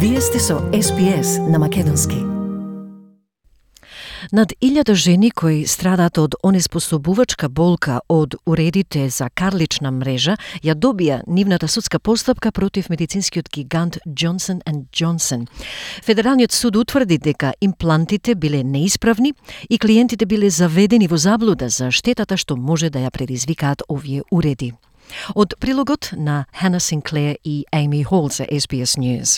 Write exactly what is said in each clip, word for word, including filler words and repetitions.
Вие сте со Ес Би Ес на Македонски. Над илјада жени кои страдаат од онеспособувачка болка од уредите за карлична мрежа ја добија нивната судска постапка против медицинскиот гигант Johnson and Johnson. Федералниот суд утврди дека имплантите биле неисправни и клиентите биле заведени во заблуда за штетата што може да ја предизвикаат овие уреди. Од прилогот на Hannah Sinclair и Amy Hall за Ес Би Ес News.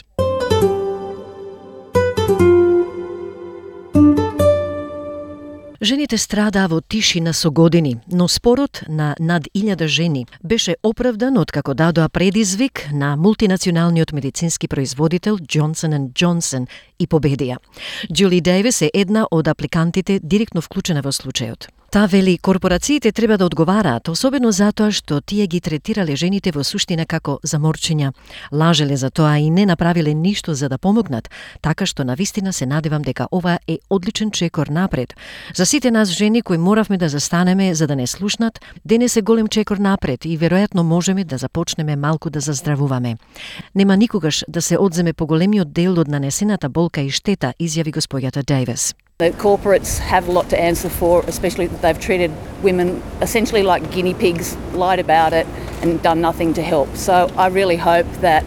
Жените страдаа во тишина со години, но спорот на над илјада жени беше оправдан откако дадоа предизвик на мултинационалниот медицински производител Johnson and Johnson и победија. Джули Дейвис е една од апликантите директно вклучена во случајот. Та вели корпорациите треба да одговараат, особено затоа што тие ги третирале жените во суштина како заморчиња, лажеле за тоа и не направиле ништо за да помогнат, така што навистина се надевам дека ова е одличен чекор напред. За сите нас жени кои моравме да застанеме за да не слушнат, денес е голем чекор напред и веројатно можеме да започнеме малку да заздравуваме. Нема никогаш да се одземе поголемиот дел од нанесената болка и штета, изјави госпоѓата Дейвис. The corporates have a lot to answer for, especially that they've treated women essentially like guinea pigs, lied about it and done nothing to help. So I really hope that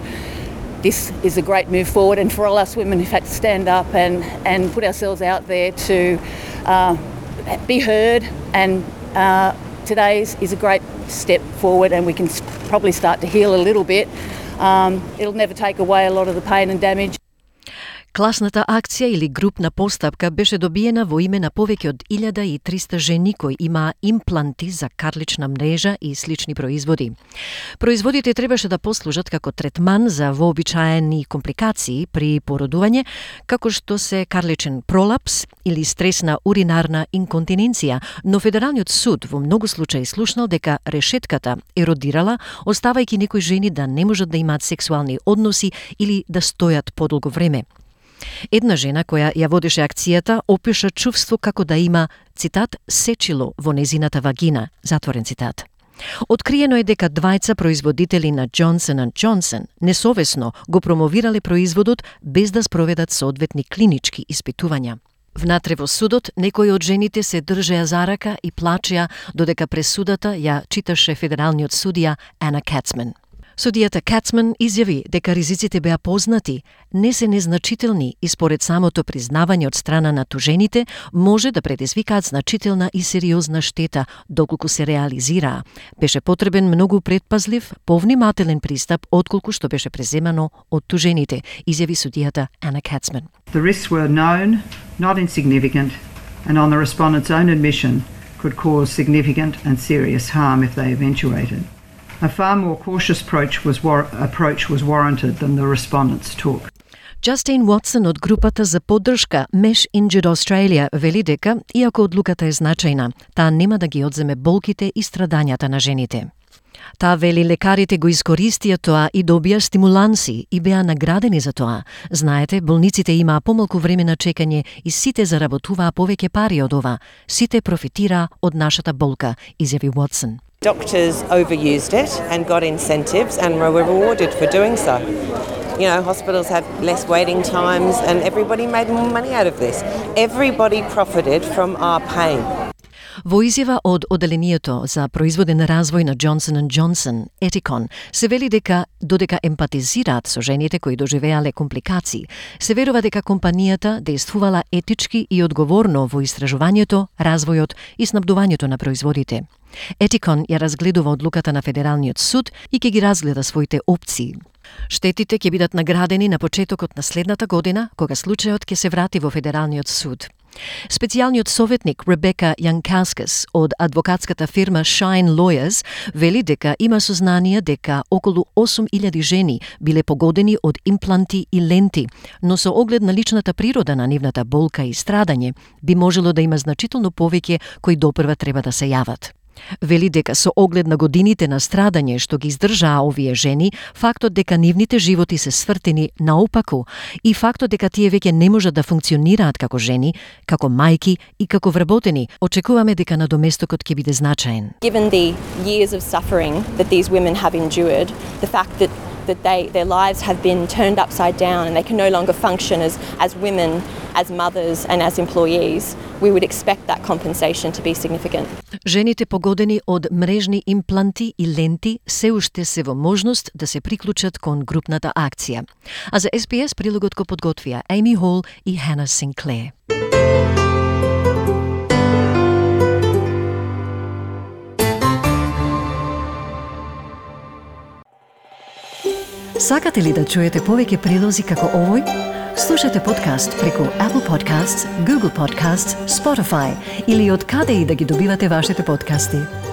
this is a great move forward, and for all us women who've had to stand up and, and put ourselves out there to uh, be heard, and uh, today's is a great step forward, and we can probably start to heal a little bit. Um, it'll never take away a lot of the pain and damage. Класната акција или групна постапка беше добиена во име на повеќе од илјада и триста жени кои имаа импланти за карлична мрежа и слични производи. Производите требаше да послужат како третман за вообичаени компликации при породување, како што се карличен пролапс или стресна уринарна инконтиненција, но Федералниот суд во многу случаи слушнал дека решетката еродирала, оставајќи некои жени да не можат да имаат сексуални односи или да стојат подолго време. Една жена која ја водеше акцијата опиша чувство како да има, цитат, сечило во незината вагина, затворен цитат. Откриено е дека двајца производители на Johnson and Johnson несовесно го промовирале производот без да спроведат соодветни клинички испитувања. Внатре во судот, некои од жените се држеа за рака и плачеа додека пресудата ја читаше федералниот судија Ана Кацман. Судијата Кацман изјави дека ризиците беа познати, не се незначителни и според самото признавање од страна на тужените може да предизвикаат значителна и сериозна штета доколку се реализираа. Беше потребен многу предпазлив, повнимателен пристап отколку што беше преземано од тужените, изјави судијата Ана Кацман. The risks were known, not insignificant, and on the respondent's own admission could cause significant and serious harm if they eventuated. A far more cautious approach was, war- approach was warranted than the respondents took. Джастин Уотсон од групата за поддршка Mesh Injured Australia вели дека, иако одлуката е значајна, таа нема да ги одземе болките и страдањата на жените. Таа вели лекарите го искористија тоа и добија стимуланси и беа наградени за тоа. Знаете, болниците имаа помалку време на чекање и сите заработуваа повеќе пари од ова. Сите профитираа од нашата болка, изјави Уотсон. Doctors overused it and got incentives and were rewarded for doing so. You know, hospitals had less waiting times and everybody made more money out of this. Everybody profited from our pain. Во изјава од Оделението за производен развој на Johnson and Johnson, Eticon, се вели дека додека емпатизираат со жените кои доживеале компликации, се верува дека компанијата действувала етички и одговорно во истражувањето, развојот и снабдувањето на производите. Eticon ја разгледува одлуката на Федералниот суд и ќе ги разгледа своите опции. Штетите ќе бидат наградени на почетокот на следната година, кога случајот ќе се врати во Федералниот суд. Специјалниот советник Ребека Јанкаускас од адвокатската фирма Shine Lawyers вели дека има сознание дека околу осум илјади жени биле погодени од импланти и ленти, но со оглед на личната природа на нивната болка и страдање, би можело да има значително повеќе кои допрва треба да се јават. Вели дека со оглед на годините на страдање што ги издржаа овие жени, фактот дека нивните животи се свртени наопаку и фактот дека тие веќе не можат да функционираат како жени, како мајки и како вработени, очекуваме дека надоместокот ќе биде значаен. Given the years of suffering that these women have endured, the fact that that they their lives have been turned upside down and they can no longer function as, as women, as mothers and as employees, we would expect that compensation to be significant. Жените погодени од мрежни импланти и ленти се уште се во можност да се приклучат кон групната акција. А за Ес Би Ес прилогот го подготвија Amy Hall и Hannah Sinclair. Сакате ли да чуете повеќе прилози како овој? Слушате подкаст преку Apple Podcasts, Google Podcasts, Spotify или од каде и да ги добивате вашите подкасти.